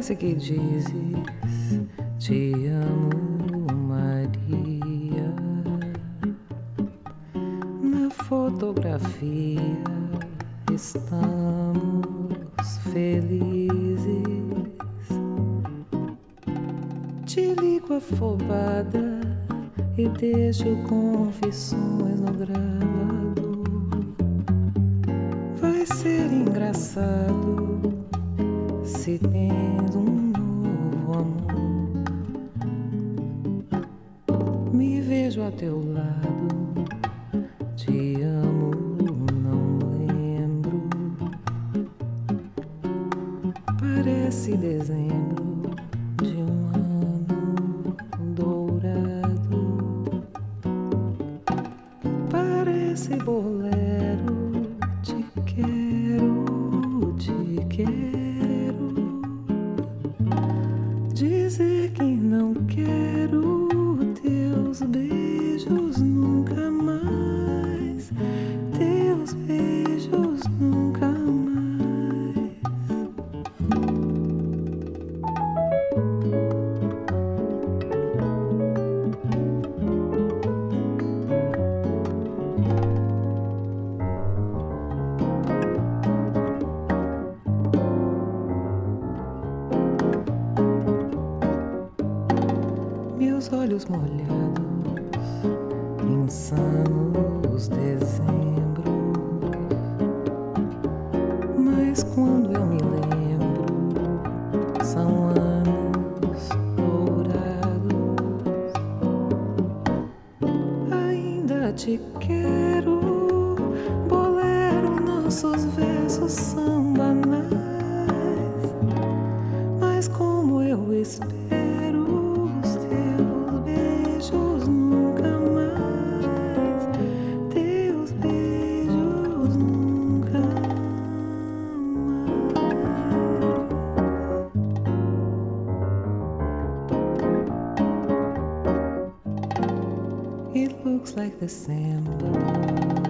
Parece que dizes te amo, Maria. Na fotografia estamos felizes. Te ligo afobada e deixo confissões no gravador. Vai ser engraçado se tens um novo amor. Me vejo a teu lado, te amo, não lembro. Parece dezembro de um ano dourado. Parece bolero, te quero, te quero. Dizer que não quero teus beijos nunca mais, teus beijos nunca mais. Meus olhos molhados, insanos dezembro. Mas quando eu me lembro, são anos dourados. Ainda te quero, bolero, nossos versos são banais. Mas como eu espero os teus beijos nunca mais, teus beijos nunca mais. It looks like December.